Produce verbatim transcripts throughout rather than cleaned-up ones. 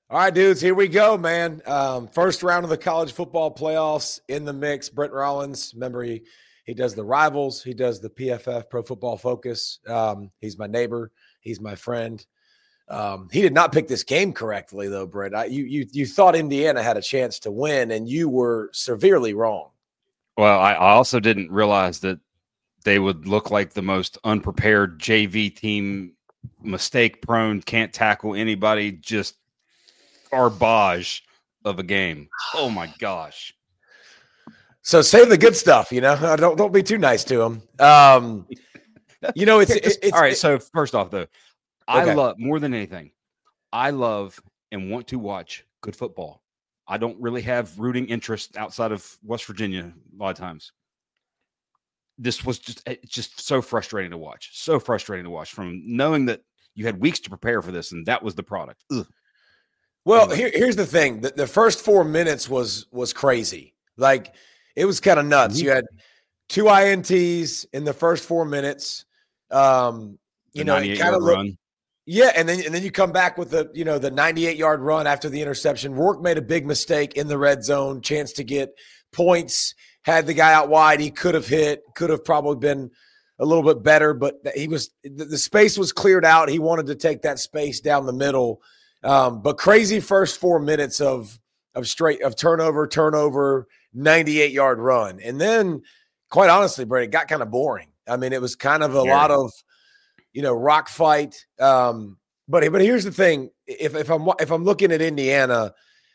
All right, dudes, here we go, man. Um, first round of the college football playoffs in the mix. Brent Rollins, remember he he does the Rivals, he does the P F F Pro Football Focus. Um, he's my neighbor, he's my friend. Um, he did not pick this game correctly, though, Brent. I, you you you thought Indiana had a chance to win, and you were severely wrong. Well, I also didn't realize that they would look like the most unprepared J V team, mistake prone, can't tackle anybody, just garbage of a game. Oh my gosh. So save the good stuff, you know. Don't don't be too nice to him. Um, you know, it's, it's, it's all right. It, so first off, though, I okay. love more than anything. I love and want to watch good football. I don't really have rooting interest outside of West Virginia a lot of times. This was just it's just so frustrating to watch. So frustrating to watch from knowing that you had weeks to prepare for this, and that was the product. Ugh. Well, anyway. here, here's the thing: the, the first four minutes was was crazy. Like it was kind of nuts. Mm-hmm. You had two I N Ts in the first four minutes. Um, you the know, it kind of run. Yeah, and then and then you come back with the you know the ninety-eight yard run after the interception. Rourke made a big mistake in the red zone, chance to get points. Had the guy out wide, he could have hit, could have probably been a little bit better, but he was the, the space was cleared out. He wanted to take that space down the middle. Um, but crazy first four minutes of of straight of turnover, turnover, ninety-eight yard run. And then, quite honestly, Brady, it got kind of boring. I mean, it was kind of a yeah. lot of, you know, rock fight. Um, but but here's the thing: if if I'm if I'm looking at Indiana,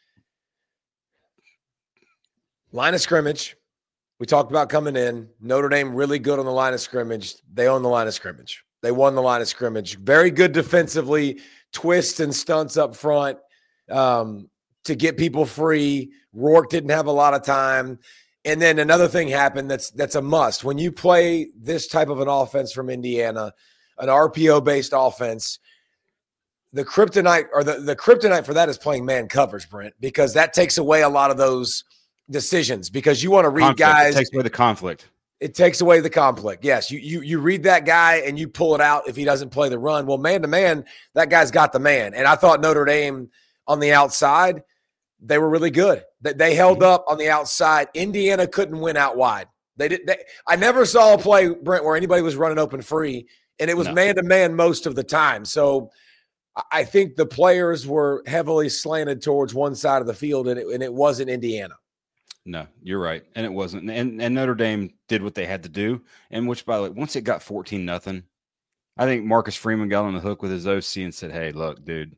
line of scrimmage, we talked about coming in. Notre Dame really good on the line of scrimmage. They own the line of scrimmage. They won the line of scrimmage. Very good defensively. Twists and stunts up front um, to get people free. Rourke didn't have a lot of time. And then another thing happened that's that's a must. When you play this type of an offense from Indiana, an R P O-based offense, the kryptonite or the, the kryptonite for that is playing man covers, Brent, because that takes away a lot of those decisions because you want to read conflict. guys. It takes away the conflict. It takes away the conflict. Yes, you you you read that guy and you pull it out if he doesn't play the run. Well, man to man, that guy's got the man. And I thought Notre Dame on the outside, they were really good. They, they held mm-hmm. up on the outside. Indiana couldn't win out wide. They did. They, I never saw a play, Brent, where anybody was running open free, and it was no. man to man most of the time. So I think the players were heavily slanted towards one side of the field, and it, and it wasn't Indiana. No, you're right. And it wasn't. And and Notre Dame did what they had to do. And which, by the way, once it got fourteen nothing, I think Marcus Freeman got on the hook with his O C and said, hey, look, dude,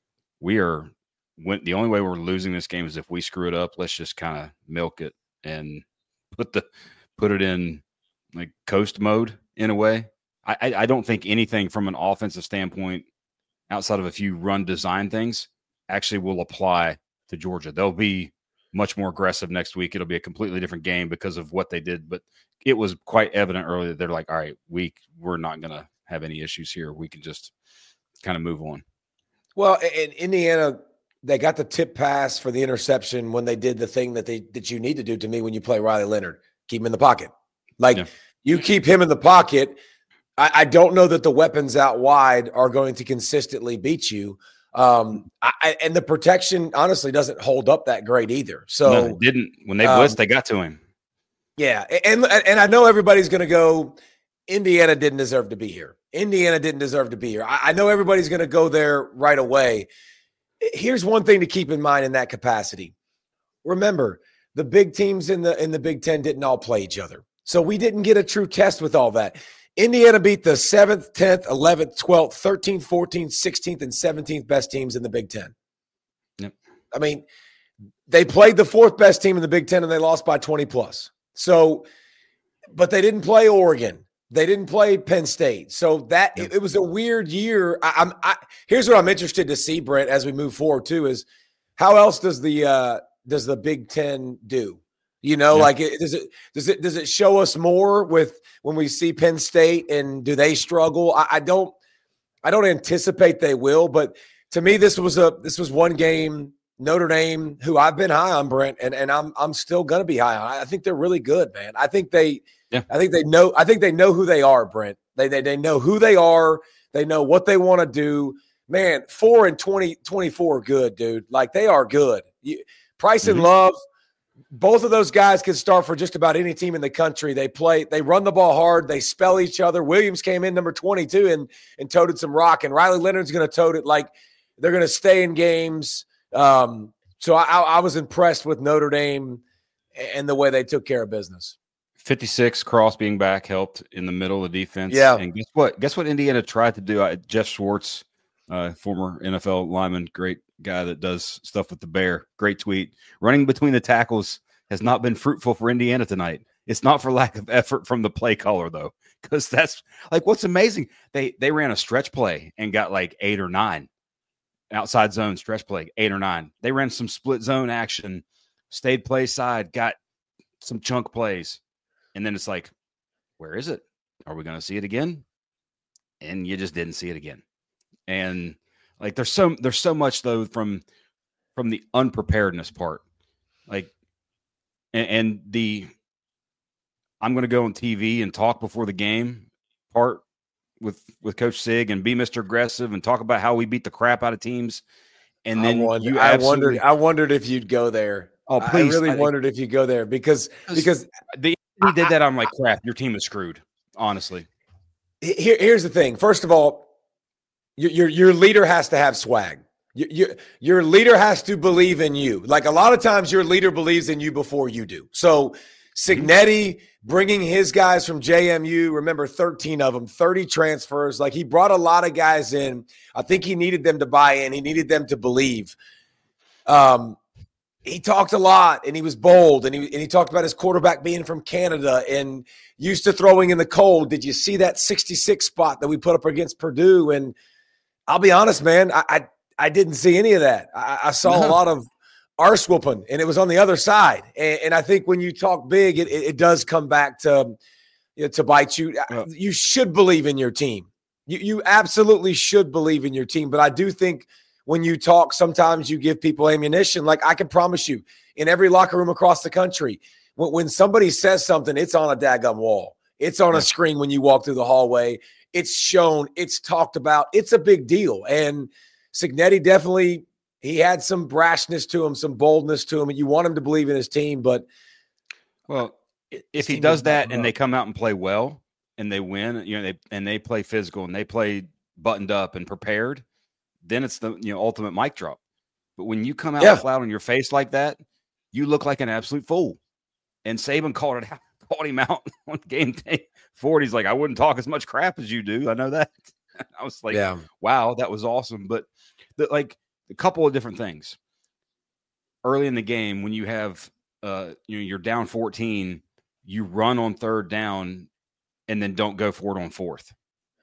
we are when, – the only way we're losing this game is if we screw it up. Let's just kind of milk it and put the put it in like coast mode in a way. I, I, I don't think anything from an offensive standpoint outside of a few run design things actually will apply to Georgia. They'll be – much more aggressive next week. It'll be a completely different game because of what they did, but it was quite evident earlier that they're like, all right, we, we're not going to have any issues here. We can just kind of move on. Well, in Indiana, they got the tip pass for the interception when they did the thing that they, that you need to do to me when you play Riley Leonard, keep him in the pocket. Like yeah. you keep him in the pocket. I, I don't know that the weapons out wide are going to consistently beat you. Um, I, and the protection honestly doesn't hold up that great either. So no, it didn't when they blitzed, um, they got to him. Yeah. And, and I know everybody's going to go, Indiana didn't deserve to be here. Indiana didn't deserve to be here. I, I know everybody's going to go there right away. Here's one thing to keep in mind in that capacity. Remember, the big teams in the, in the Big Ten didn't all play each other. So we didn't get a true test with all that. Indiana beat the seventh, tenth, eleventh, twelfth, thirteenth, fourteenth, sixteenth, and seventeenth best teams in the Big Ten. Yep. I mean, they played the fourth best team in the Big Ten, and they lost by twenty plus. So, but they didn't play Oregon. They didn't play Penn State. So that yep. it, it was a weird year. I, I'm I, here's what I'm interested to see, Brent, as we move forward too, is how else does the uh, does the Big Ten do? You know, yeah. like it, does it does it does it show us more with when we see Penn State and do they struggle? I, I don't I don't anticipate they will, but to me this was a this was one game. Notre Dame, who I've been high on, Brent, and, and I'm I'm still gonna be high on. I think they're really good, man. I think they yeah. I think they know I think they know who they are, Brent. They they they know who they are. They know what they want to do. man, four and twenty, twenty-four are good, dude. Like, they are good. You, Price and mm-hmm. Love, both of those guys can start for just about any team in the country. They play, they run the ball hard, they spell each other. Williams came in number twenty-two and and toted some rock, and Riley Leonard's going to tote it. Like, they're going to stay in games. Um, so I, I was impressed with Notre Dame and the way they took care of business. fifty-six, Cross being back helped in the middle of the defense. Yeah. And guess what? Guess what Indiana tried to do? I, Jeff Schwartz, uh, former N F L lineman, great guy that does stuff with the Bear. Great tweet. Running between the tackles has not been fruitful for Indiana tonight. It's not for lack of effort from the play caller, though, because that's like what's amazing. They they ran a stretch play and got like eight or nine outside zone stretch play, eight or nine. They ran some split zone action, stayed play side, got some chunk plays. And then it's like, where is it? Are we going to see it again? And you just didn't see it again. And like, there's so, there's so much though from, from the unpreparedness part, like, and, and the, I'm going to go on T V and talk before the game part with, with Coach Sig and be Mister Aggressive and talk about how we beat the crap out of teams. And then I wondered, you I wondered, I wondered if you'd go there. Oh, please. I really I, wondered if you go there because, because the, he did that. I'm like, crap, your team is screwed. Honestly. Here, here's the thing. First of all, your, your, your leader has to have swag. Your, your, your leader has to believe in you. Like, a lot of times your leader believes in you before you do. So Cignetti bringing his guys from J M U, remember thirteen of them, thirty transfers. Like, he brought a lot of guys in. I think he needed them to buy in. He needed them to believe. Um, He talked a lot, and he was bold, and he and he talked about his quarterback being from Canada and used to throwing in the cold. Did you see that sixty-six spot that we put up against Purdue? And I'll be honest, man, I I, I didn't see any of that. I, I saw no. a lot of arse whooping, and it was on the other side. And, and I think when you talk big, it, it, it does come back to you know, to bite you. Yeah. You should believe in your team. You you absolutely should believe in your team. But I do think – when you talk, sometimes you give people ammunition. Like, I can promise you, in every locker room across the country, when, when somebody says something, it's on a daggum wall. It's on yeah. a screen when you walk through the hallway. It's shown. It's talked about. It's a big deal. And Cignetti definitely, he had some brashness to him, some boldness to him. And you want him to believe in his team. But, well, if he does that and they come out and play well and they win, you know, they and they play physical and they play buttoned up and prepared, then it's the you know ultimate mic drop. But when you come out yeah. flat on your face like that, you look like an absolute fool. And Saban called it out, called him out on game day forty. He's like, I wouldn't talk as much crap as you do. I know that. I was like, yeah. wow, that was awesome. But the, like a couple of different things. Early in the game, when you have uh you know you're down fourteen, you run on third down and then don't go for it on fourth.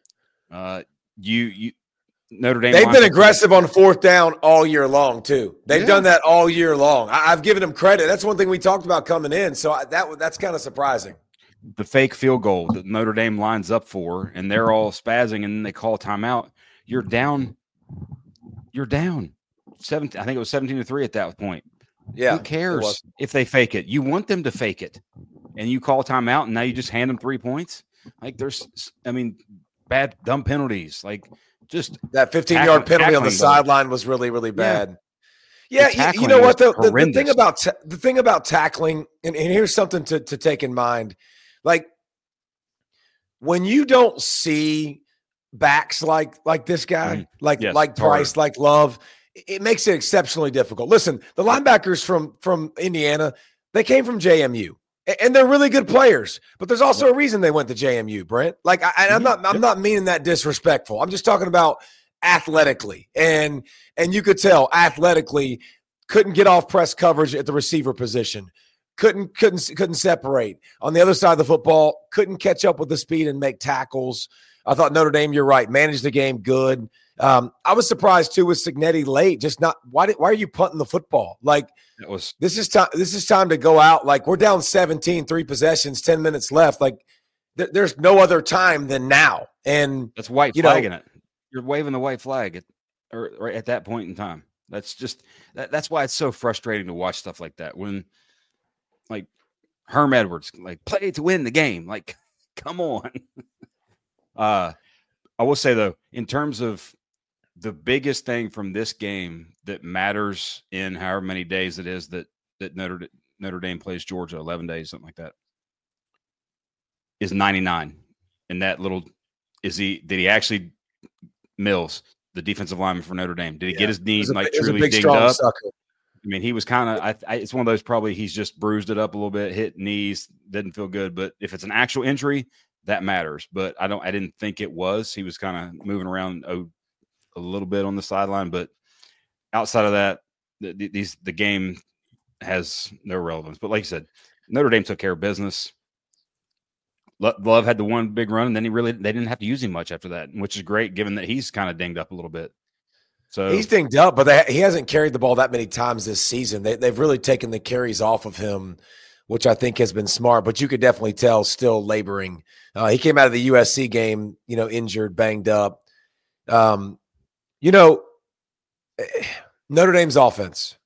Uh you you Notre Dame. They've been aggressive on fourth down all year long, too. They've yeah. done that all year long. I, I've given them credit. That's one thing we talked about coming in. So I, that that's kind of surprising. The fake field goal that Notre Dame lines up for, and they're all spazzing, and then they call timeout. You're down. You're down. seventeen, I think it was seventeen to three at that point. Yeah. Who cares if they fake it? You want them to fake it. And you call timeout, and now you just hand them three points? Like, there's, I mean, bad, dumb penalties. Like, Just that fifteen-yard penalty on the sideline was really, really bad. Yeah, yeah you, you know what? The, the, the thing about ta- the thing about tackling, and, and here's something to, to take in mind. Like, when you don't see backs like like this guy, mm. like yes, like Price, hard. like Love, it makes it exceptionally difficult. Listen, the linebackers from from Indiana, they came from J M U. And they're really good players, but there's also a reason they went to J M U, Brent. Like, I, and I'm not, I'm not meaning that disrespectful. I'm just talking about athletically, and and you could tell athletically couldn't get off press coverage at the receiver position, couldn't couldn't couldn't separate on the other side of the football, couldn't catch up with the speed and make tackles. I thought Notre Dame, you're right, managed the game good. Um, I was surprised too with Cignetti late. Just not why did why are you punting the football? Like it was this is time. This is time to go out. Like, we're down seventeen, three possessions, ten minutes left. Like th- there's no other time than now. And that's white flagging it. You're waving the white flag at or, or at that point in time. That's just that, that's why it's so frustrating to watch stuff like that. When like Herm Edwards, like play to win the game. Like, come on. uh, I will say though, in terms of the biggest thing from this game that matters in however many days it is that that Notre Notre Dame plays Georgia, eleven days, something like that, is ninety-nine. And that little is he did he actually Mills, the defensive lineman for Notre Dame, did he yeah. get his knees like a, truly big, dinged up? Sucker. I mean, he was kind of. I, I, it's one of those probably he's just bruised it up a little bit, hit knees, didn't feel good. But if it's an actual injury, that matters. But I don't. I didn't think it was. He was kind of moving around a, a little bit on the sideline, but outside of that, the, the, these the game has no relevance. But like you said, Notre Dame took care of business. Love had the one big run, and then he really they didn't have to use him much after that, which is great given that he's kind of dinged up a little bit. So he's dinged up, but they, he hasn't carried the ball that many times this season. They, they've really taken the carries off of him, which I think has been smart. But you could definitely tell still laboring. Uh, he came out of the U S C game, you know, injured, banged up. Um, you know, Notre Dame's offense.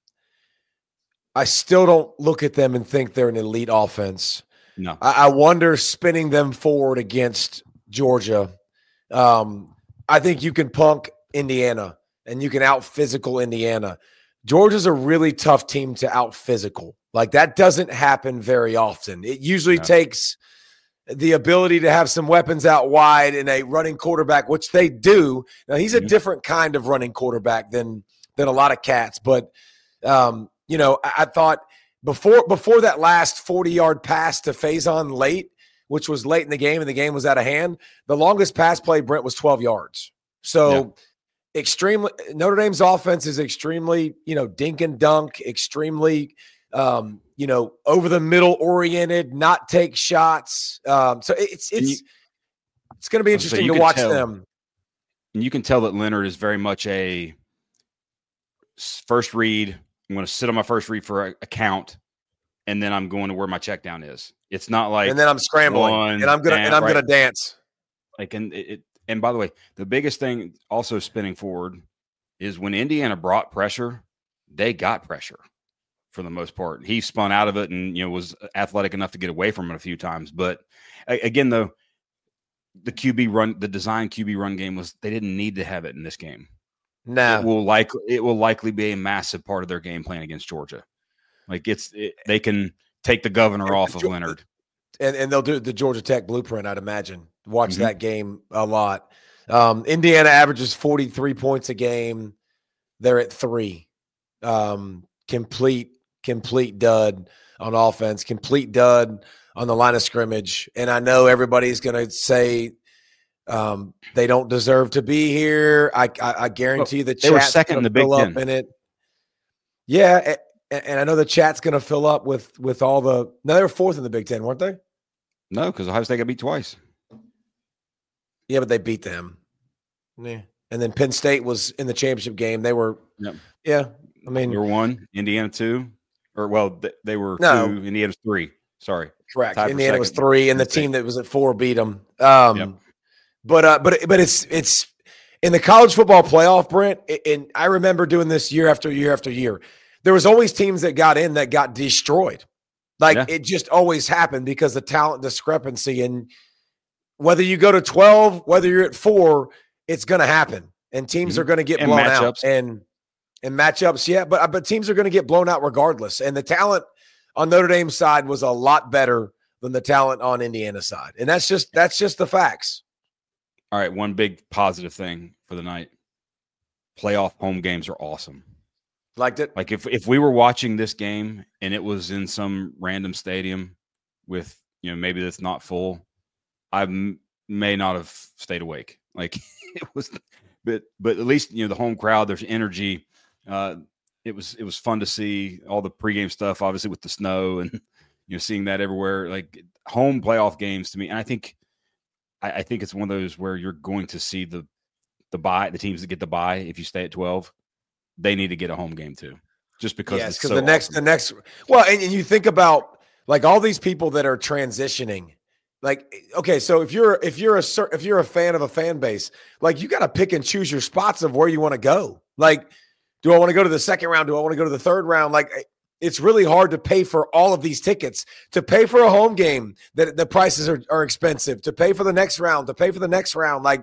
I still don't look at them and think they're an elite offense. No, I, I wonder spinning them forward against Georgia. Um, I think you can punk Indiana. And you can out physical Indiana. Georgia's a really tough team to out physical. Like that doesn't happen very often. It usually no. takes the ability to have some weapons out wide and a running quarterback, which they do. Now he's mm-hmm. a different kind of running quarterback than than a lot of cats. But um, you know, I, I thought before before that last forty-yard pass to Faison late, which was late in the game and the game was out of hand, the longest pass play, Brent, was twelve yards. So. Yeah. Extremely Notre Dame's offense is extremely, you know, dink and dunk, extremely, um, you know, over the middle oriented, not take shots. Um, so it's it's you, it's going to be interesting so to watch tell, them. And you can tell that Leonard is very much a first read. I'm going to sit on my first read for a, a count, and then I'm going to where my check down is. It's not like and then I'm scrambling one, and I'm gonna down, and I'm right? gonna dance. Like and it. it And by the way, the biggest thing also spinning forward is when Indiana brought pressure, they got pressure for the most part. He spun out of it and, you know, was athletic enough to get away from it a few times. But again, though, the Q B run, the design Q B run game was, they didn't need to have it in this game. No, it will likely, it will likely be a massive part of their game plan against Georgia. Like it's, it, they can take the governor off of Leonard. And, and they'll do the Georgia Tech blueprint, I'd imagine. Watch mm-hmm. that game a lot. Um, Indiana averages forty-three points a game. They're at three. Um, complete, complete dud on offense, complete dud on the line of scrimmage. And I know everybody's going to say um, they don't deserve to be here. I, I, I guarantee well, the chat's they were second in the Big Ten. In it. Yeah, and, and I know the chat's going to fill up with with all the – no, they were fourth in the Big Ten, weren't they? No, because Ohio State got beat twice. Yeah, but they beat them. Yeah. And then Penn State was in the championship game. They were yep. – yeah. I mean – They were one, Indiana two. Or, well, they were no. two, Indiana was three. Sorry. Correct. Indiana was three, and the team that was at four beat them. Um, yep. But uh, but but it's it's in the college football playoff, Brent. And I remember doing this year after year after year. There was always teams that got in that got destroyed. Like yeah. it just always happened because the talent discrepancy. And whether you go to twelve, whether you're at four, it's going to happen. And teams mm-hmm. are going to get and blown matchups. out. And and matchups, yeah. But but teams are going to get blown out regardless. And the talent on Notre Dame's side was a lot better than the talent on Indiana's side. And that's just that's just the facts. All right, one big positive thing for the night. Playoff home games are awesome. Liked it. Like if if we were watching this game and it was in some random stadium with, you know, maybe that's not full, I m- may not have stayed awake. Like it was, but but at least, you know, the home crowd, there's energy. Uh, it was it was fun to see all the pregame stuff, obviously with the snow and, you know, seeing that everywhere. Like home playoff games to me, and I think I, I think it's one of those where you're going to see the the bye, the teams that get the bye if you stay at twelve. They need to get a home game too, just because. Yes, because so the next, awesome. the next, well, and, and you think about like all these people that are transitioning. Like, okay, so if you're if you're a if you're a fan of a fan base, like you got to pick and choose your spots of where you want to go. Like, do I want to go to the second round? Do I want to go to the third round? Like, it's really hard to pay for all of these tickets. To pay for a home game, that the prices are are expensive. To pay for the next round, to pay for the next round, like.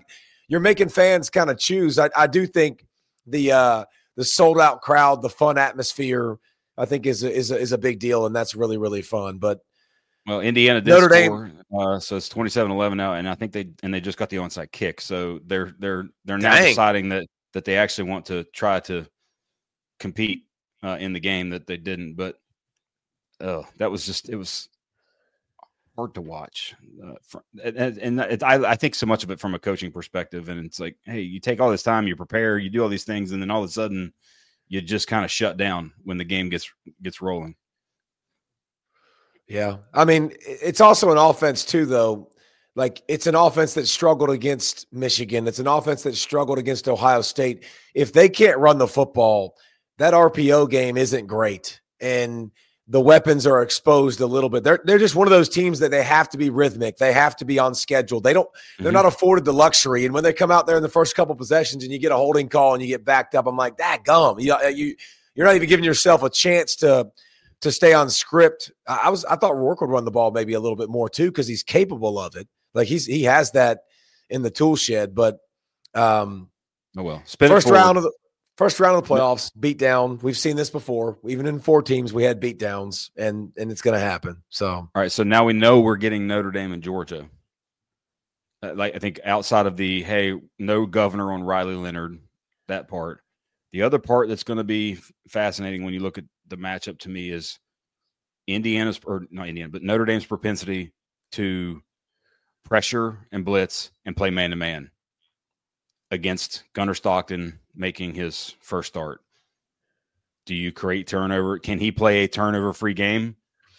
you're making fans kind of choose. I, I do think the uh, the sold out crowd, the fun atmosphere, I think is a, is a, is a big deal, and that's really really fun. But well, Indiana did Notre score, Dame, uh, so it's twenty-seven eleven now, and I think they and they just got the onside kick, so they're they're they're now dang. deciding that that they actually want to try to compete uh, in the game that they didn't. But oh, that was just it was hard to watch, uh, from, and, and it, I I think so much of it from a coaching perspective, and it's like, hey, you take all this time, you prepare, you do all these things, and then all of a sudden, you just kind of shut down when the game gets gets rolling. Yeah. I mean, it's also an offense too, though. Like, it's an offense that struggled against Michigan. It's an offense that struggled against Ohio State. If they can't run the football, that R P O game isn't great. And the weapons are exposed a little bit. They're they're just one of those teams that they have to be rhythmic. They have to be on schedule. They don't, they're mm-hmm. not afforded the luxury. And when they come out there in the first couple possessions and you get a holding call and you get backed up, I'm like, that gum. You, you, you're not even giving yourself a chance to – to stay on script. I was I thought Rourke would run the ball maybe a little bit more too, because he's capable of it. Like he's he has that in the tool shed. But um, oh well, Spin first round of the first round of the playoffs, beat down. We've seen this before. Even in four teams, we had beat downs, and and it's going to happen. So all right, so now we know we're getting Notre Dame and Georgia. Uh, like I think outside of the hey, no governor on Riley Leonard, that part. The other part that's going to be fascinating when you look at the matchup to me is Indiana's, or not Indiana, but Notre Dame's propensity to pressure and blitz and play man-to-man against Gunnar Stockton making his first start. Do you create turnover? Can he play a turnover-free game?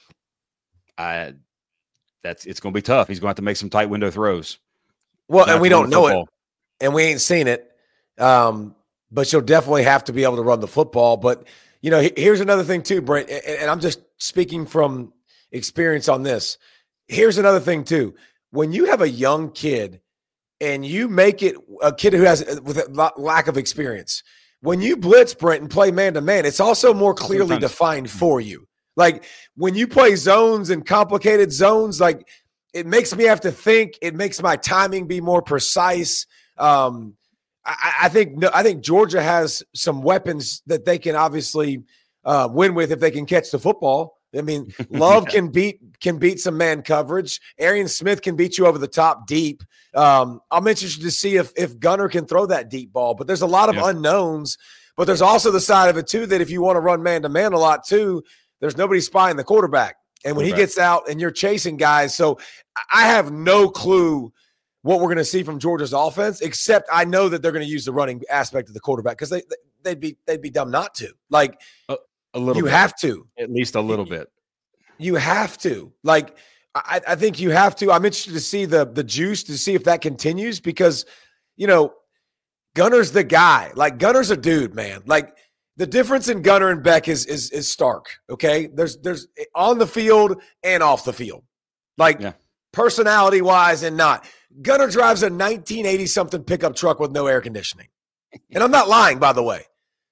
I, that's it's going to be tough. He's going to have to make some tight window throws. Well, and we don't know it, and we ain't seen it. Um, but you'll definitely have to be able to run the football. But, you know, here's another thing too, Brent, and I'm just speaking from experience on this. Here's another thing too. When you have a young kid and you make it a kid who has with a lack of experience, when you blitz, Brent, and play man-to-man, it's also more clearly Sometimes. defined for you. Like when you play zones and complicated zones, like it makes me have to think. It makes my timing be more precise. Um, I, I think I think Georgia has some weapons that they can obviously uh, win with if they can catch the football. I mean, Love yeah. can beat can beat some man coverage. Arian Smith can beat you over the top deep. Um, I'm interested to see if if Gunnar can throw that deep ball. But there's a lot of yeah. unknowns. But there's also the side of it too that if you want to run man to man a lot too, there's nobody spying the quarterback. And when he gets out and you're chasing guys, so I have no clue what we're going to see from Georgia's offense, except I know that they're going to use the running aspect of the quarterback because they they'd be they'd be dumb not to. Like a, a little, you bit. have to, at least a little bit. You have to. Like I, I think you have to. I'm interested to see the the juice to see if that continues because you know Gunnar's the guy. Like Gunnar's a dude, man. Like the difference in Gunnar and Beck is is is stark. Okay, there's there's on the field and off the field, like yeah. personality wise and not. Gunnar drives a nineteen eighty something pickup truck with no air conditioning. And I'm not lying, by the way.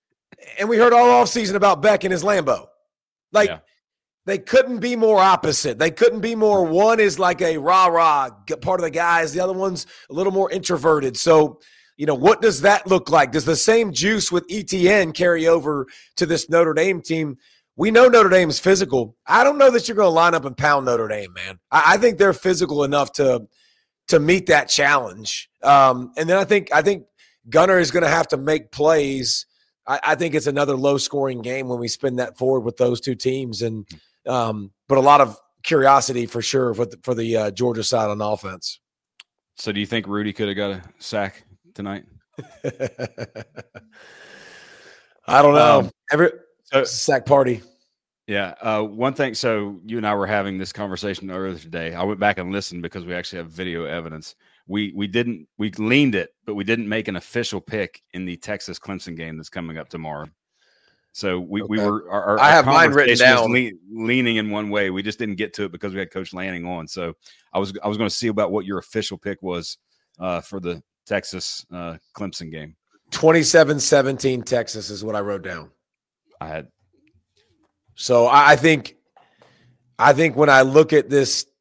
And we heard all offseason about Beck and his Lambo. Like, yeah. they couldn't be more opposite. They couldn't be more. One is like a rah-rah part of the guys. The other one's a little more introverted. So, you know, what does that look like? Does the same juice with E T N carry over to this Notre Dame team? We know Notre Dame's physical. I don't know that you're going to line up and pound Notre Dame, man. I, I think they're physical enough to – to meet that challenge. Um, and then I think I think Gunnar is going to have to make plays. I, I think it's another low-scoring game when we spin that forward with those two teams. And um, but a lot of curiosity for sure for the, for the uh, Georgia side on offense. So do you think Rudy could have got a sack tonight? I don't know. Um, Every so, sack party. Yeah. Uh, one thing, so you and I were having this conversation earlier today. I went back and listened because we actually have video evidence. We we didn't we leaned it, but we didn't make an official pick in the Texas Clemson game that's coming up tomorrow. So we, okay. we were our, our I have mine written down lean, leaning in one way. We just didn't get to it because we had Coach Lanning on. So I was I was going to see about what your official pick was uh, for the Texas uh, Clemson game. twenty-seven seventeen Texas is what I wrote down. I had. So I think, I think when I look at this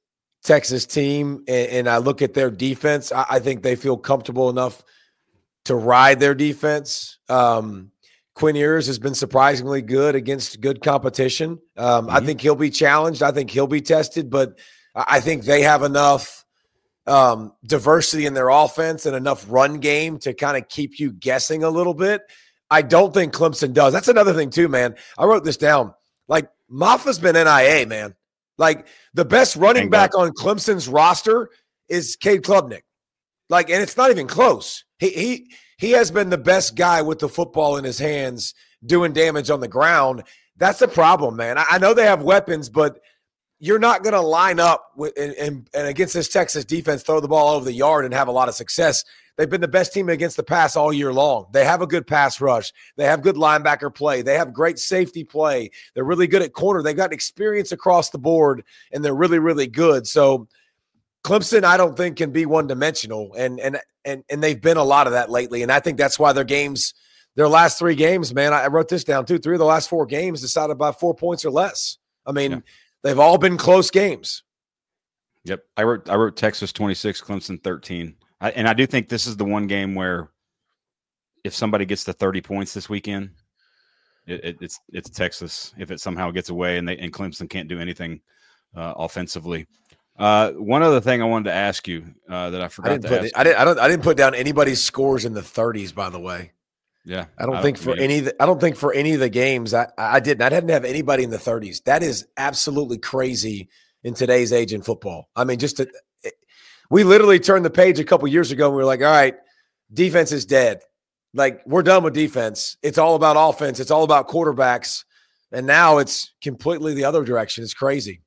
Texas team and, and I look at their defense, I, I think they feel comfortable enough to ride their defense. Um, Quinn Ewers has been surprisingly good against good competition. Um, mm-hmm. I think he'll be challenged. I think he'll be tested, but I think they have enough um, diversity in their offense and enough run game to kind of keep you guessing a little bit. I don't think Clemson does. That's another thing too, man. I wrote this down. Like, Maffa's been N I A, man. Like, the best running Thank back God. on Clemson's roster is Cade Klubnik. Like, and it's not even close. He he he has been the best guy with the football in his hands doing damage on the ground. That's the problem, man. I, I know they have weapons, but you're not going to line up with and, and, and against this Texas defense, throw the ball over the yard and have a lot of success. They've been the best team against the pass all year long. They have a good pass rush. They have good linebacker play. They have great safety play. They're really good at corner. They've got experience across the board, and they're really, really good. So Clemson, I don't think, can be one-dimensional, and and and and they've been a lot of that lately. And I think that's why their games, their last three games, man, I wrote this down too. Three of the last four games decided by four points or less. I mean, yeah. They've all been close games. Yep, I wrote I wrote Texas twenty-six, Clemson thirteen. I, and I do think this is the one game where if somebody gets to thirty points this weekend, it, it, it's it's Texas. If it somehow gets away and they and Clemson can't do anything uh, offensively. Uh, one other thing I wanted to ask you uh, that I forgot I didn't to put ask. It, I didn't. I don't. I didn't put down anybody's scores in the thirties. By the way. Yeah, I don't I think don't, for I mean, any. Of the, I don't think for any of the games I I didn't. I didn't have anybody in the thirties. That is absolutely crazy in today's age in football. I mean, just to, it, we literally turned the page a couple years ago and we were like, all right, defense is dead. Like, we're done with defense. It's all about offense. It's all about quarterbacks. And now it's completely the other direction. It's crazy.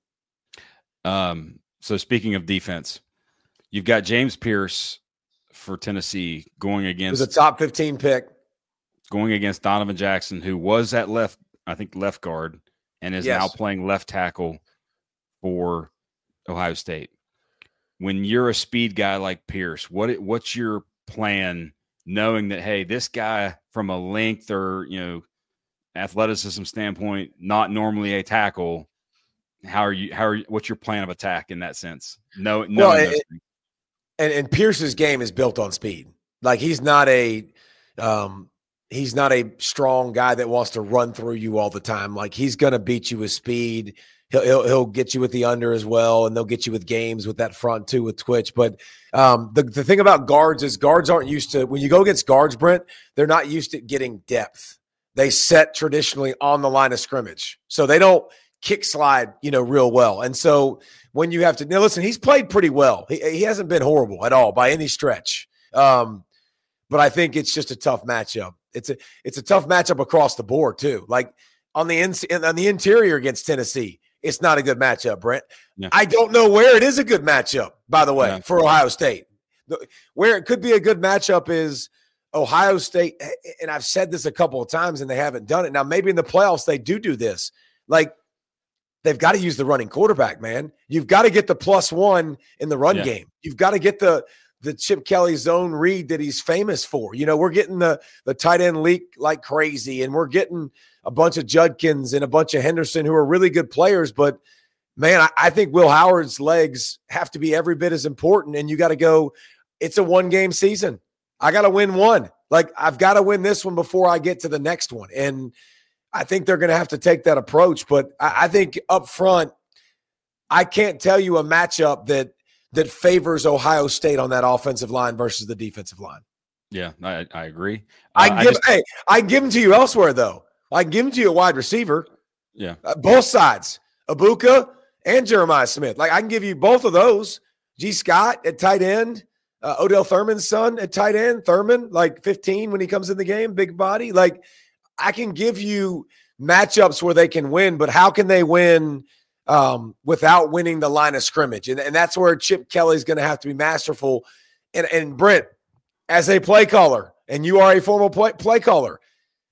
Um. So speaking of defense, you've got James Pierce for Tennessee going against – it was a top fifteen pick. Going against Donovan Jackson, who was at left, I think left guard, and is yes. now playing left tackle for Ohio State. When you're a speed guy like Pierce, what what's your plan, knowing that, hey, this guy from a length or, you know, athleticism standpoint, not normally a tackle, how are you, how are you, what's your plan of attack in that sense? No, no. Well, and, and Pierce's game is built on speed. Like, he's not a, um, He's not a strong guy that wants to run through you all the time. Like, he's going to beat you with speed. He'll, he'll he'll get you with the under as well, and they'll get you with games with that front too with Twitch. But um, the, the thing about guards is guards aren't used to – when you go against guards, Brent, they're not used to getting depth. They set traditionally on the line of scrimmage. So they don't kick slide, you know, real well. And so when you have to – now, listen, he's played pretty well. He, he hasn't been horrible at all by any stretch. Um, but I think it's just a tough matchup. It's a it's a tough matchup across the board too. Like on the in, on the interior against Tennessee, it's not a good matchup, Brent. Yeah. I don't know where it is a good matchup, by the way, yeah. for Ohio State. The, where it could be a good matchup is Ohio State, and I've said this a couple of times, and they haven't done it. Now, maybe in the playoffs they do do this. Like, they've got to use the running quarterback, man. You've got to get the plus one in the run yeah. game. You've got to get the – the Chip Kelly zone read that he's famous for. You know, we're getting the the tight end leak like crazy, and we're getting a bunch of Judkins and a bunch of Henderson who are really good players. But, man, I, I think Will Howard's legs have to be every bit as important, and you got to go, it's a one-game season. I got to win one. Like, I've got to win this one before I get to the next one. And I think they're going to have to take that approach. But I, I think up front, I can't tell you a matchup that that favors Ohio State on that offensive line versus the defensive line. Yeah, I, I agree. Uh, I can give, I just, hey, I can give them to you elsewhere, though. I can give them to you a wide receiver. Yeah. Uh, both sides, Ibuka and Jeremiah Smith. Like, I can give you both of those. G. Scott at tight end, uh, Odell Thurman's son at tight end, Thurman, like fifteen when he comes in the game, big body. Like, I can give you matchups where they can win, but how can they win – Um, without winning the line of scrimmage? And, and that's where Chip Kelly's going to have to be masterful. And, and Brent, as a play caller, and you are a formal play, play caller,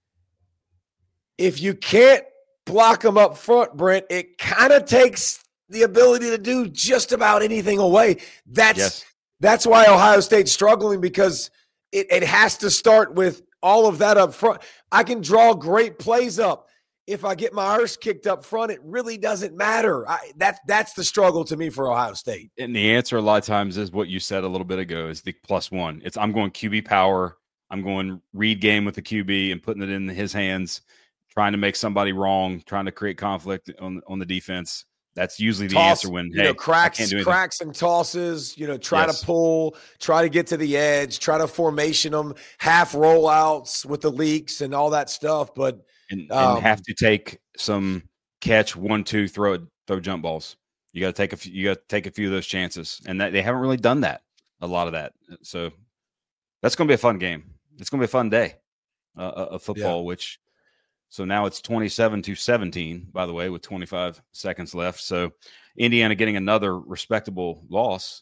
if you can't block them up front, Brent, it kind of takes the ability to do just about anything away. That's yes. that's why Ohio State's struggling, because it, it has to start with all of that up front. I can draw great plays up. if I get my arse kicked up front, it really doesn't matter. I, that, that's the struggle to me for Ohio State. And the answer a lot of times is what you said a little bit ago is the plus one. It's I'm going Q B power. I'm going read game with the Q B and putting it in his hands, trying to make somebody wrong, trying to create conflict on, on the defense. That's usually the Toss, answer when, you hey, know, cracks, I can't do cracks and tosses, you know, try yes. to pull, try to get to the edge, try to formation them, half rollouts with the leaks and all that stuff. But and, and um, have to take some catch one, two, throw it, throw jump balls. You got to take a few, you got to take a few of those chances, and that they haven't really done that. A lot of that. So that's going to be a fun game. It's going to be a fun day uh, of football. Yeah. Which so now it's twenty-seven to seventeen. By the way, with twenty-five seconds left. So Indiana getting another respectable loss.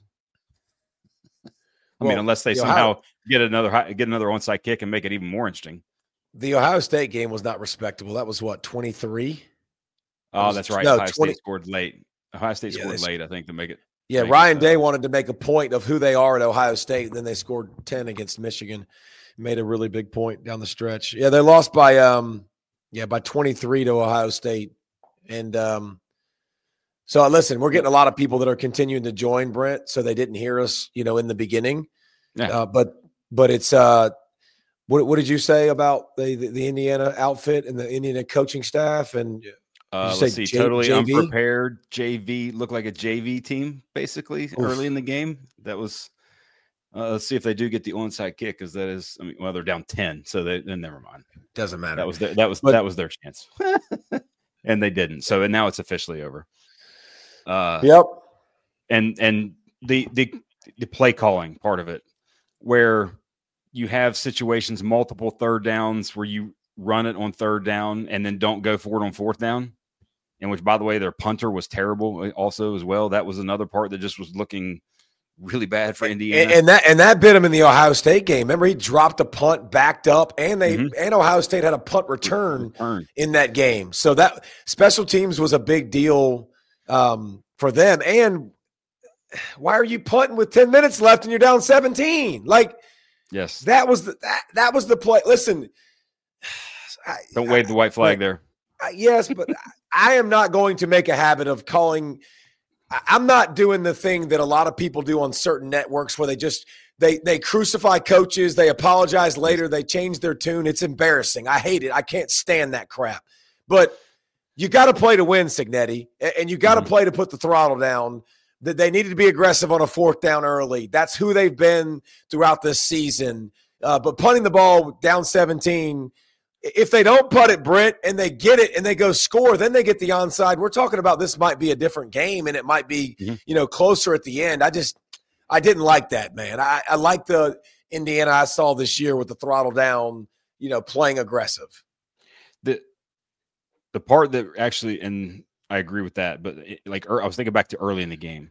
I well, mean, unless they somehow Ohio, get another get another onside kick and make it even more interesting. The Ohio State game was not respectable. That was what, twenty-three? Oh, that's right. No, Ohio twenty State scored late. Ohio State yeah, scored late, I think, to make it. Yeah, make Ryan it, Day uh, wanted to make a point of who they are at Ohio State, and then they scored ten against Michigan. Made a really big point down the stretch. Yeah, they lost by um, yeah, by twenty-three to Ohio State. And um, so listen, we're getting a lot of people that are continuing to join, Brent, so they didn't hear us, you know, in the beginning. Yeah. Uh, but but it's uh What what did you say about the, the, the Indiana outfit and the Indiana coaching staff? And uh, let's see, J- totally J V? Unprepared J V, looked like a J V team basically. Oof. Early in the game. That was. Uh, let's see if they do get the onside kick, because that is. I mean, well, they're down ten, so they then never mind. Doesn't matter. That was their, that was but, that was their chance, and they didn't. So and now it's officially over. Uh, yep. And and the the the play calling part of it, where you have situations, multiple third downs where you run it on third down and then don't go for it on fourth down. And which, by the way, their punter was terrible also as well. That was another part that just was looking really bad for Indiana. And, and that and that bit him in the Ohio State game. Remember, he dropped a punt, backed up, and they mm-hmm. and Ohio State had a punt return, return in that game. So that special teams was a big deal um, for them. And why are you punting with ten minutes left and you're down seventeen? Like, yes, that was the that, that was the play. Listen, I, don't wave I, the white flag I, there. I, yes, but I am not going to make a habit of calling. I'm not doing the thing that a lot of people do on certain networks where they just they they crucify coaches, they apologize later, they change their tune. It's embarrassing. I hate it. I can't stand that crap. But you got to play to win, Cignetti, and you got to mm-hmm. play to put the throttle down. That they needed to be aggressive on a fourth down early. That's who they've been throughout this season. Uh, but punting the ball down seventeen, if they don't putt it, Brent, and they get it and they go score, then they get the onside. We're talking about this might be a different game, and it might be mm-hmm. you know closer at the end. I just I didn't like that, man. I, I like the Indiana I saw this year with the throttle down, you know, playing aggressive. The the part that actually, and I agree with that, but it, like I was thinking back to early in the game,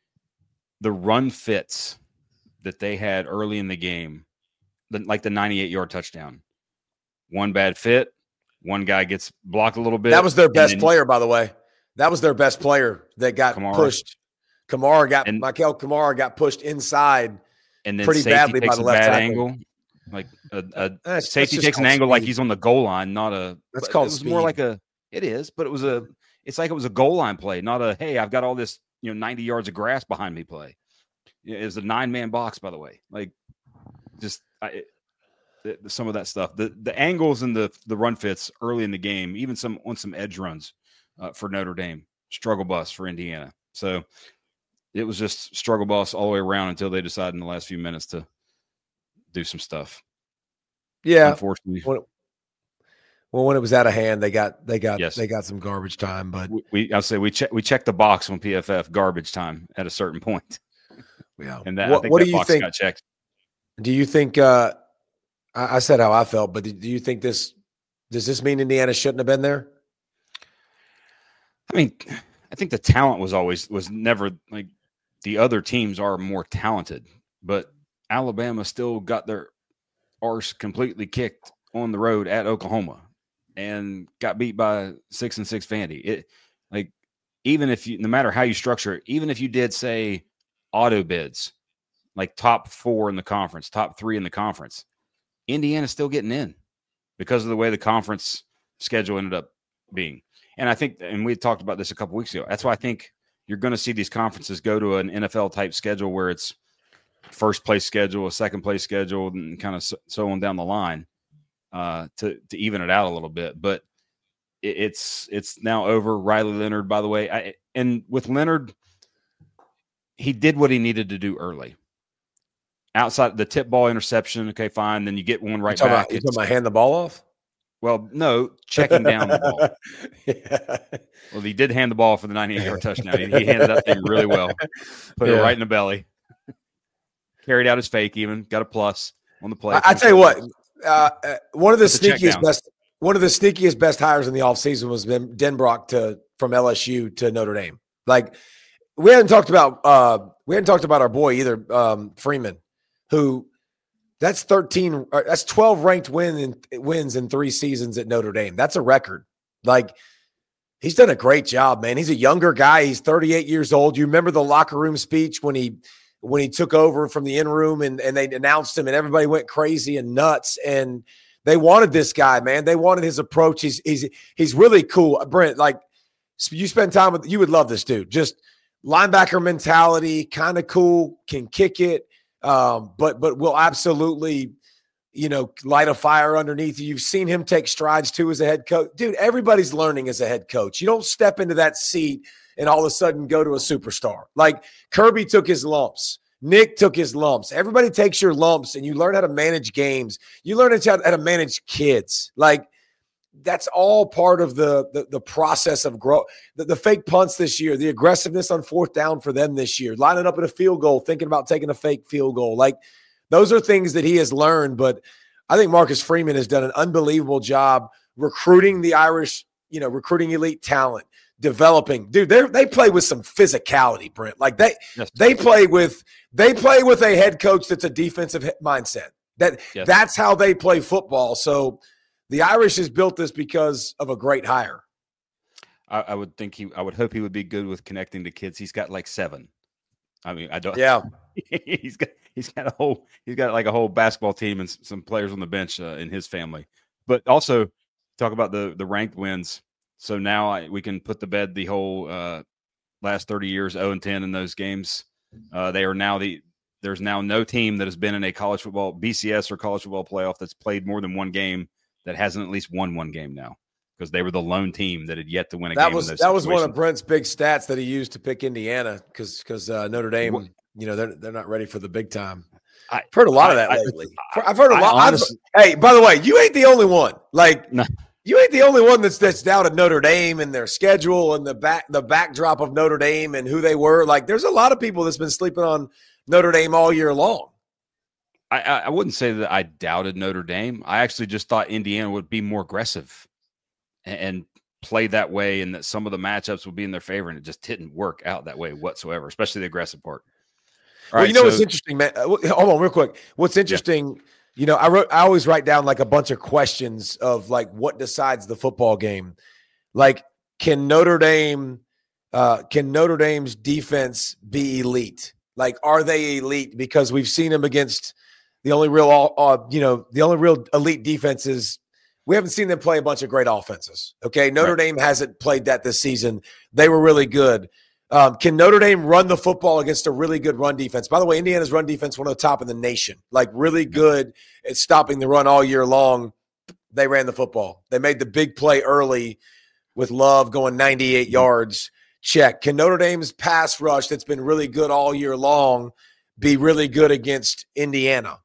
the run fits that they had early in the game, the, like the ninety-eight yard touchdown. One bad fit, one guy gets blocked a little bit. That was their best then, player, by the way. That was their best player that got Kamara. pushed. Kamara got and, Michael Kamara got pushed inside, and then pretty badly by the left bad tackle. Angle. Like a, a that's, safety that's takes an angle speed. like he's on the goal line, not a. That's called it was speed. more like a. It is, but it was a. It's like it was a goal line play, not a. Hey, I've got all this, you know, ninety yards of grass behind me play. It was a nine man box, by the way. Like, just I, it, some of that stuff. The the angles and the the run fits early in the game, even some on some edge runs uh, for Notre Dame. Struggle bus for Indiana. So it was just struggle bus all the way around until they decided in the last few minutes to do some stuff. Yeah, unfortunately. When it, well, when it was out of hand, they got they got yes. they got some garbage time. But we, we I'll say we check we checked the box on P F F garbage time at a certain point. Yeah, and that what, I think what that do you box think, got checked. Do you think? Uh, I, I said how I felt, but do you think this? Does this mean Indiana shouldn't have been there? I mean, I think the talent was always was never like the other teams are more talented, but Alabama still got their arse completely kicked on the road at Oklahoma and got beat by six and six Vandy. It like even if you, no matter how you structure it, even if you did say auto bids, like top four in the conference, top three in the conference, Indiana's still getting in because of the way the conference schedule ended up being. And I think, and we talked about this a couple weeks ago, that's why I think you're going to see these conferences go to an N F L type schedule where it's first place schedule, a second place schedule, and kind of so, so on down the line uh, to to even it out a little bit. But it, it's it's now over. Riley Leonard, by the way, I, and with Leonard, he did what he needed to do early. Outside the tip ball interception, okay, fine. Then you get one right you back. About, you talking about hand the ball off? Well, no, checking down the ball. Yeah. Well, he did hand the ball for the ninety-eight yard touchdown. He, he handed that thing really well. Put yeah. it right in the belly. Carried out his fake even. Got a plus on the play. I, I tell you what, uh, one of the sneakiest best one of the sneakiest best hires in the offseason was Denbrock to from L S U to Notre Dame. Like we hadn't talked about uh, we hadn't talked about our boy either, um, Freeman, who that's thirteen, that's twelve ranked win in, wins in three seasons at Notre Dame. That's a record. Like he's done a great job, man. He's a younger guy. He's thirty-eight years old. You remember the locker room speech when he when he took over from the in room and, and they announced him and everybody went crazy and nuts. And they wanted this guy, man. They wanted his approach. He's he's he's really cool. Brent, like you spend time with, you would love this dude. Just linebacker mentality, kind of cool, can kick it. Um, but but will absolutely, you know, light a fire underneath you. You've seen him take strides too as a head coach. Dude, everybody's learning as a head coach. You don't step into that seat and all of a sudden go to a superstar. Like Kirby took his lumps. Nick took his lumps. Everybody takes your lumps and you learn how to manage games. You learn how to manage kids. Like that's all part of the, the, the process of growth. The, the fake punts this year, the aggressiveness on fourth down for them this year, lining up at a field goal, thinking about taking a fake field goal. Like those are things that he has learned. But I think Marcus Freeman has done an unbelievable job recruiting the Irish, you know, recruiting elite talent, developing. Dude, they they play with some physicality, Brent. Like they yes. they play with they play with a head coach that's a defensive mindset. That yes. That's how they play football. So the Irish has built this because of a great hire. I, I would think he. I would hope he would be good with connecting to kids. He's got like seven. I mean, I don't. Yeah, he's got he's got a whole he's got like a whole basketball team and some players on the bench uh, in his family. But also talk about the the ranked wins. So now I, we can put to bed the whole uh, last thirty years oh and ten in those games. Uh, they are now the there's now no team that has been in a college football B C S or college football playoff that's played more than one game that hasn't at least won one game now, because they were the lone team that had yet to win a that game. Was, in those that situations. was one of Brent's big stats that he used to pick Indiana because because uh, Notre Dame, what? you know, they're they're not ready for the big time. I, I've heard a lot I, of that I, lately. I, I've heard a lot. Honestly, hey, by the way, you ain't the only one. Like no. you ain't the only one that's that's doubted Notre Dame and their schedule and the back the backdrop of Notre Dame and who they were. Like there's a lot of people that's been sleeping on Notre Dame all year long. I, I wouldn't say that I doubted Notre Dame. I actually just thought Indiana would be more aggressive and, and play that way, and that some of the matchups would be in their favor, and it just didn't work out that way whatsoever, especially the aggressive part. All well, right, you know so, what's interesting, man? Hold on real quick. What's interesting, yeah. you know, I wrote, I always write down like a bunch of questions of like what decides the football game. Like, can Notre Dame, uh, can Notre Dame's defense be elite? Like, are they elite? Because we've seen them against the only real, uh, you know, the only real elite defenses. We haven't seen them play a bunch of great offenses. Okay, Notre right. Dame hasn't played that this season. They were really good. Um, can Notre Dame run the football against a really good run defense? By the way, Indiana's run defense one of the top in the nation. Like really good at stopping the run all year long. They ran the football. They made the big play early with Love going ninety-eight yards. Check. Can Notre Dame's pass rush that's been really good all year long be really good against Indiana?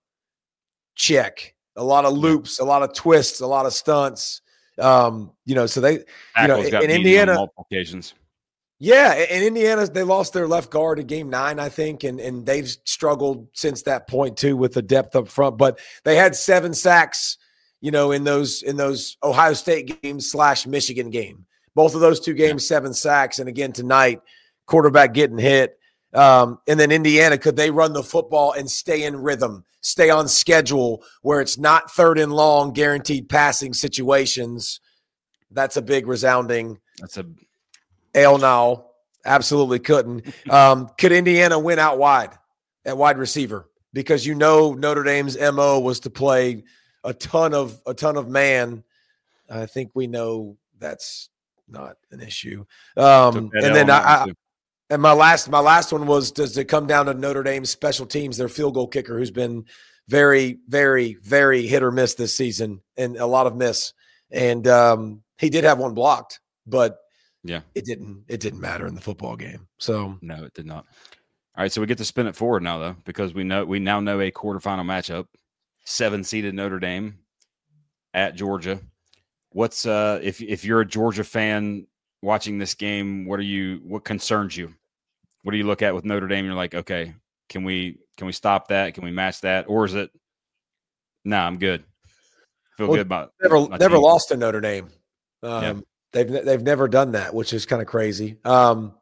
Check. A lot of loops, a lot of twists, a lot of stunts. Um, you know, so they, you know, in, in Indiana, multiple occasions. Yeah, in Indiana, they lost their left guard in game nine, I think, and and they've struggled since that point too with the depth up front. But they had seven sacks, you know, in those in those Ohio State games slash Michigan game. Both of those two games, seven sacks, and again tonight, quarterback getting hit. Um, and then Indiana, could they run the football and stay in rhythm, stay on schedule where it's not third and long, guaranteed passing situations? That's a big resounding. That's a Hell no, absolutely couldn't. Um, could Indiana win out wide at wide receiver? Because you know Notre Dame's M O was to play a ton of a ton of man. I think we know that's not an issue. Um, and then I, I and my last my last one was, does it come down to Notre Dame's special teams, their field goal kicker, who's been very, very, very hit or miss this season, and a lot of miss. And um, he did have one blocked, but yeah, it didn't it didn't matter in the football game. So no, it did not. All right, so we get to spin it forward now, though, because we know we now know a quarterfinal matchup: seven-seeded Notre Dame at Georgia. What's uh if if you're a Georgia fan watching this game, what are you what concerns you? What do you look at with Notre Dame? You're like, okay, can we can we stop that? Can we match that? Or is it, no, nah, I'm good. Feel well, good about never never team. lost to Notre Dame. Um, yeah. They've they've never done that, which is kind of crazy. Um,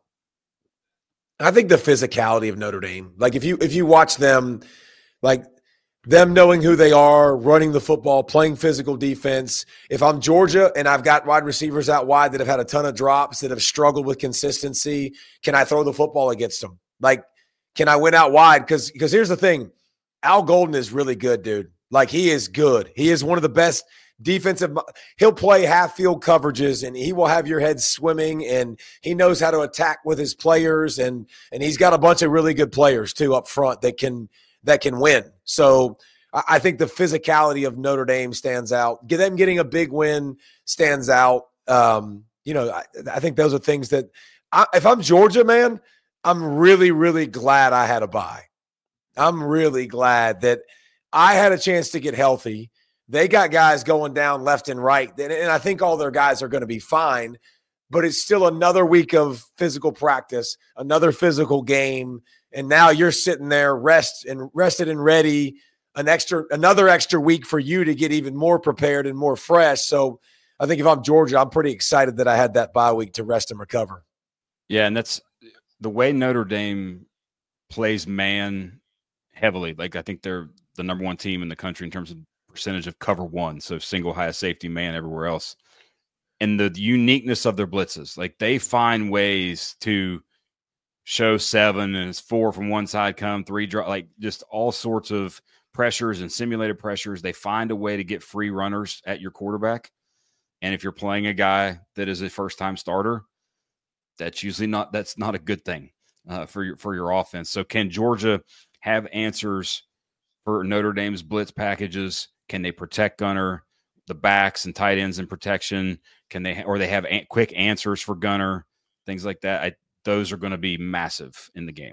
I think the physicality of Notre Dame, like if you if you watch them, like them knowing who they are, running the football, playing physical defense. If I'm Georgia and I've got wide receivers out wide that have had a ton of drops, that have struggled with consistency, can I throw the football against them? Like, can I win out wide? Because because here's the thing, Al Golden is really good, dude. Like, he is good. He is one of the best defensive. He'll play half field coverages, and he will have your head swimming, and he knows how to attack with his players, and and he's got a bunch of really good players too up front that can that can win. So I think the physicality of Notre Dame stands out. Get them getting a big win stands out. Um, you know, I, I think those are things that I, if I'm Georgia, man, I'm really, really glad I had a bye. I'm really glad that I had a chance to get healthy. They got guys going down left and right, and, and I think all their guys are going to be fine, but it's still another week of physical practice, another physical game. And now you're sitting there rest and rested and ready, an extra, another extra week for you to get even more prepared and more fresh. So I think if I'm Georgia, I'm pretty excited that I had that bye week to rest and recover. Yeah. And that's the way Notre Dame plays man heavily. Like, I think they're the number one team in the country in terms of percentage of cover one. So single highest safety man everywhere else. And the uniqueness of their blitzes, like they find ways to show seven and it's four from one side, come three, drop, like just all sorts of pressures and simulated pressures. They find a way to get free runners at your quarterback. And if you're playing a guy that is a first time starter, that's usually not, that's not a good thing uh, for your, for your offense. So can Georgia have answers for Notre Dame's blitz packages? Can they protect Gunner, the backs and tight ends in protection? Can they, or they have a- quick answers for Gunner, things like that? I, those are going to be massive in the game.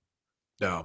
No.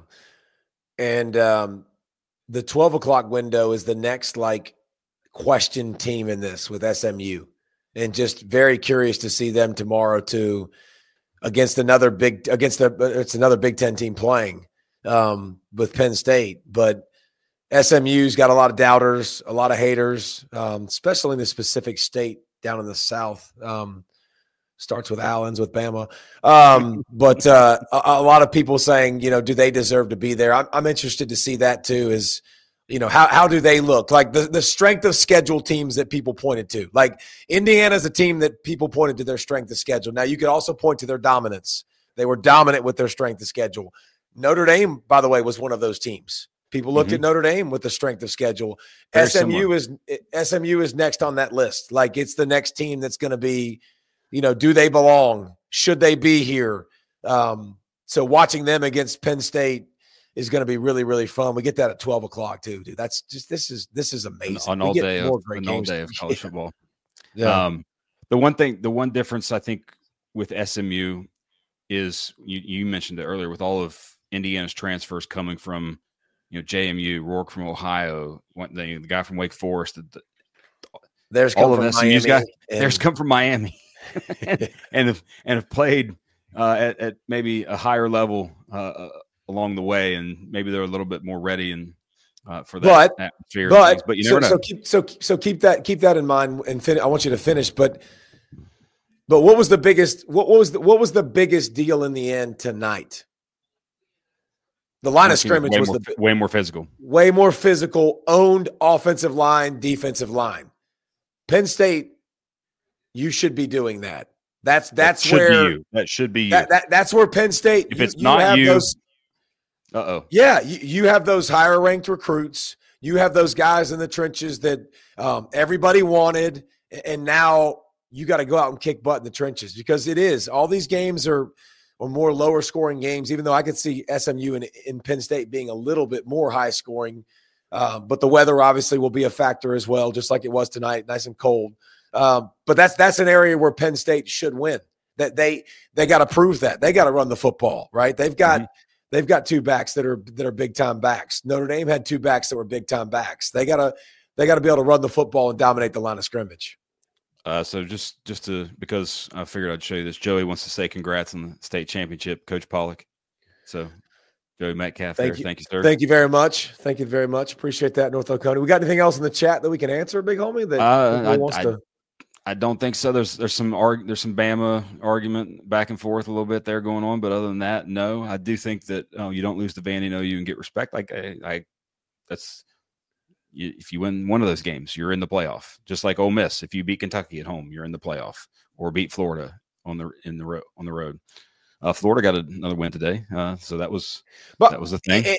And um, the twelve o'clock window is the next like question team in this with S M U, and just very curious to see them tomorrow too against another big, against the, it's another Big Ten team playing um, with Penn State, but S M U's got a lot of doubters, a lot of haters, um, especially in the specific state down in the South. Um, starts with Allen's with Bama. Um, but uh, a, a lot of people saying, you know, do they deserve to be there? I'm, I'm interested to see that too, is, you know, how, how do they look? Like the, the strength of schedule teams that people pointed to. Like Indiana's a team that people pointed to their strength of schedule. Now you could also point to their dominance. They were dominant with their strength of schedule. Notre Dame, by the way, was one of those teams. People looked mm-hmm. at Notre Dame with the strength of schedule. Very S M U similar. is S M U is next on that list. Like it's the next team that's going to be, you know, do they belong? Should they be here? Um, so watching them against Penn State is going to be really, really fun. We get that at twelve o'clock too, dude. That's just, this is, this is amazing. On all day of, an all day of college yeah. football. Yeah. Um, the one thing, the one difference I think with S M U is you, you mentioned it earlier with all of Indiana's transfers coming from, you know, J M U, Rourke from Ohio, the, the guy from Wake Forest. The, the, there's all of S M U's guys. And- there's come from Miami. and, and have and have played uh, at, at maybe a higher level uh, along the way, and maybe they're a little bit more ready and uh, for that but, atmosphere. But, things. But you so, never know. So keep so so keep that keep that in mind, and fin- I want you to finish. But but what was the biggest? What, what was the what was the biggest deal in the end tonight? The line of scrimmage way was more, the way more physical, way more physical, owned offensive line, defensive line. Penn State. You should be doing that. That's that's that should where be you. That should be you. That, that, that's where Penn State. If you, it's you not have you, those, uh oh. Yeah, you, you have those higher ranked recruits. You have those guys in the trenches that um, everybody wanted, and now you got to go out and kick butt in the trenches, because it is. All these games are, are more lower scoring games, even though I could see S M U and in Penn State being a little bit more high scoring. Uh, but the weather obviously will be a factor as well, just like it was tonight, nice and cold. Um, but that's that's an area where Penn State should win. That they they got to prove that. They got to run the football, right? They've got mm-hmm. they've got two backs that are that are big time backs. Notre Dame had two backs that were big time backs. They gotta they gotta be able to run the football and dominate the line of scrimmage. Uh, so just just to because I figured I'd show you this. Joey wants to say congrats on the state championship, Coach Pollock. So. Joey Metcalf Thank there. you. Thank you, sir. Thank you very much. Thank you very much. Appreciate that, North Oconee. We got anything else in the chat that we can answer, big homie? That uh, I, wants I, to... I don't think so. There's there's some arg- there's some Bama argument back and forth a little bit there going on, but other than that, no. I do think that oh, you don't lose to Vandy, no, you can get respect. Like I, I that's you, if you win one of those games, you're in the playoff. Just like Ole Miss, if you beat Kentucky at home, you're in the playoff, or beat Florida on the in the road on the road. Uh, Florida got another win today, uh, so that was but that was the thing.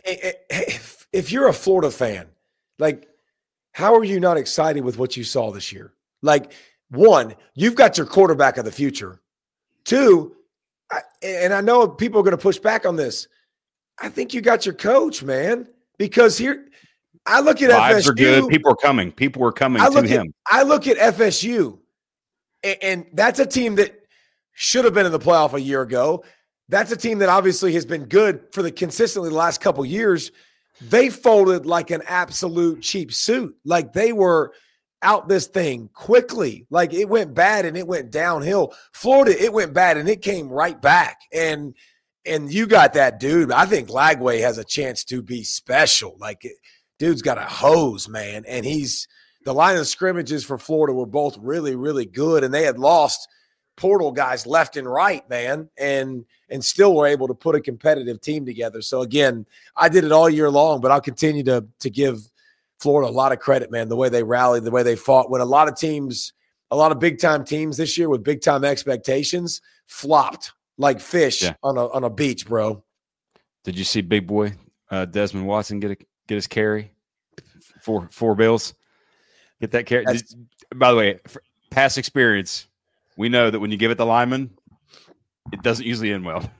If, if you're a Florida fan, like, how are you not excited with what you saw this year? Like, one, you've got your quarterback of the future. Two, I, and I know people are going to push back on this, I think you got your coach, man. Because here, I look at Vibes F S U. Are good. People are coming. People are coming I to look him. At, I look at F S U, and, and that's a team that should have been in the playoff a year ago. That's a team that obviously has been good for the consistently the last couple of years. They folded like an absolute cheap suit. Like they were out this thing quickly. Like it went bad and it went downhill. Florida, it went bad and it came right back. And and you got that dude. I think Lagway has a chance to be special. Like dude's got a hose, man. And he's the line of scrimmages for Florida were both really, really good. And they had lost portal guys left and right, man, and and still were able to put a competitive team together. So again, I did it all year long, but I'll continue to to give Florida a lot of credit, man, the way they rallied, the way they fought. When a lot of teams, a lot of big time teams this year with big time expectations flopped like fish yeah. on a on a beach, bro. Did you see big boy uh, Desmond Watson get a, get his carry? Four four bills. Get that carry. Did, by the way, past experience. We know that when you give it to lineman, it doesn't usually end well.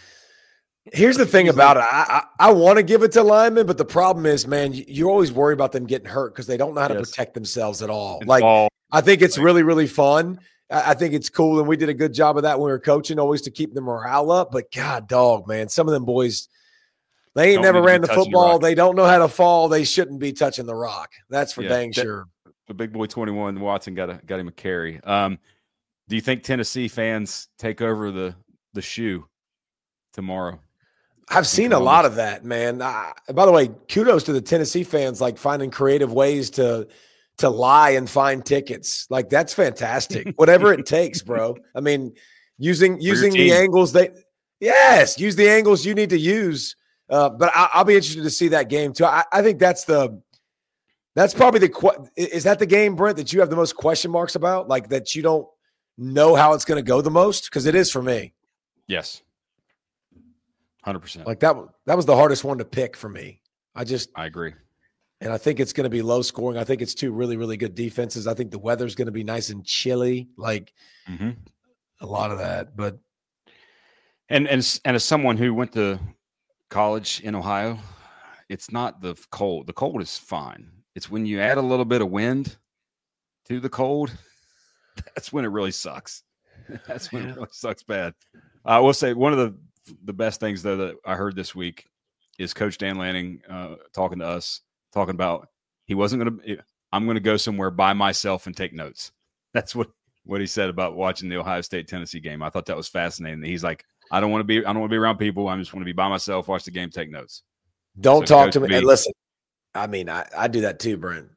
Here's the thing about it. I I, I want to give it to linemen, but the problem is, man, you, you always worry about them getting hurt because they don't know how to yes. protect themselves at all. It's like, all, I think it's like, really, really fun. I, I think it's cool, and we did a good job of that when we were coaching, always to keep the morale up. But, God, dog, man, some of them boys, they ain't never ran the football. They don't know how to fall. They shouldn't be touching the rock. That's for yeah, dang that, sure. The big boy twenty-one, Watson, got, a, got him a carry. Um, Do you think Tennessee fans take over the the shoe tomorrow? I've seen a lot of that, man. I, by the way, kudos to the Tennessee fans, like finding creative ways to to lie and find tickets. Like that's fantastic. Whatever it takes, bro. I mean, using using the angles they yes, use the angles you need to use. Uh, but I, I'll be interested to see that game too. I, I think that's the that's probably the is that the game, Brent, that you have the most question marks about, like that you don't know how it's going to go the most? Because it is for me. Yes. one hundred percent. Like that, that was the hardest one to pick for me. I just, I agree. And I think it's going to be low scoring. I think it's two really, really good defenses. I think the weather's going to be nice and chilly, like mm-hmm. a lot of that. But, and, and, and as someone who went to college in Ohio, it's not the cold. The cold is fine. It's when you add a little bit of wind to the cold. That's when it really sucks. That's when yeah. it really sucks bad. I will say one of the the best things though that I heard this week is Coach Dan Lanning uh, talking to us, talking about he wasn't going to. I'm going to go somewhere by myself and take notes. That's what what he said about watching the Ohio State Tennessee game. I thought that was fascinating. He's like, I don't want to be. I don't want to be around people. I just want to be by myself, watch the game, take notes. Don't so talk to me. And listen, I mean, I, I do that too, Brent.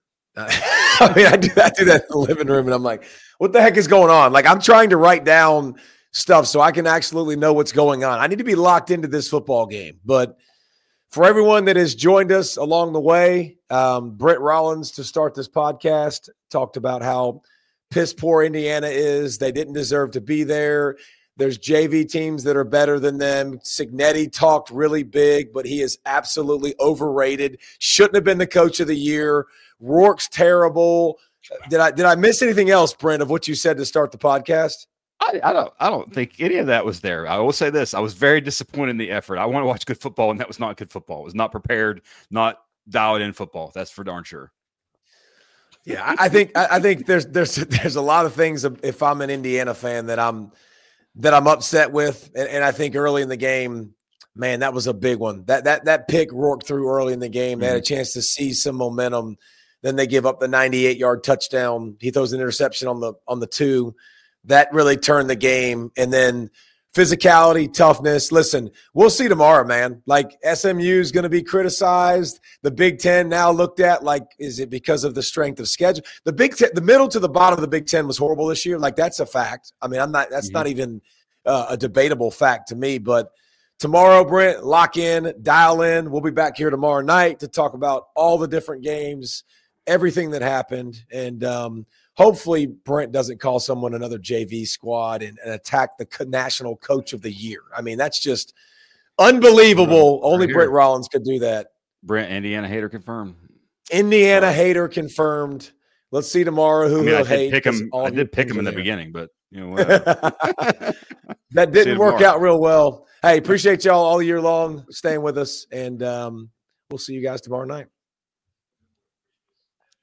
I mean, I do, I do that in the living room, and I'm like, what the heck is going on? Like, I'm trying to write down stuff so I can absolutely know what's going on. I need to be locked into this football game. But for everyone that has joined us along the way, um, Brent Rollins, to start this podcast, talked about how piss poor Indiana is. They didn't deserve to be there. There's J V teams that are better than them. Cignetti talked really big, but he is absolutely overrated. Shouldn't have been the coach of the year. Rourke's terrible. Did I did I miss anything else, Brent, of what you said to start the podcast? I, I don't I don't think any of that was there. I will say this. I was very disappointed in the effort. I want to watch good football, and that was not good football. It was not prepared, not dialed in football. That's for darn sure. Yeah, I think I think there's there's there's a lot of things if I'm an Indiana fan that I'm that I'm upset with, and, and I think early in the game, man, that was a big one. That that that pick Rourke threw early in the game. They had a chance to see some momentum. Then they give up the ninety-eight yard touchdown. He throws an interception on the on the two. That really turned the game. And then physicality, toughness. Listen, we'll see tomorrow, man. Like S M U is going to be criticized. The Big Ten now looked at like, is it because of the strength of schedule? The Big Ten, the middle to the bottom of the Big Ten was horrible this year. Like that's a fact. I mean, I'm not. That's mm-hmm. not even uh, a debatable fact to me. But tomorrow, Brent, lock in, dial in. We'll be back here tomorrow night to talk about all the different games, everything that happened, and um, hopefully Brent doesn't call someone another J V squad and, and attack the co- national coach of the year. I mean, that's just unbelievable. Right. Only right Brent Rollins could do that. Brent, Indiana hater confirmed. Indiana uh, hater confirmed. Let's see tomorrow who I mean, he'll I did hate. Pick him, I did pick him in the there. beginning, but you know that didn't work out real well. Hey, appreciate y'all all year long staying with us, and um, we'll see you guys tomorrow night.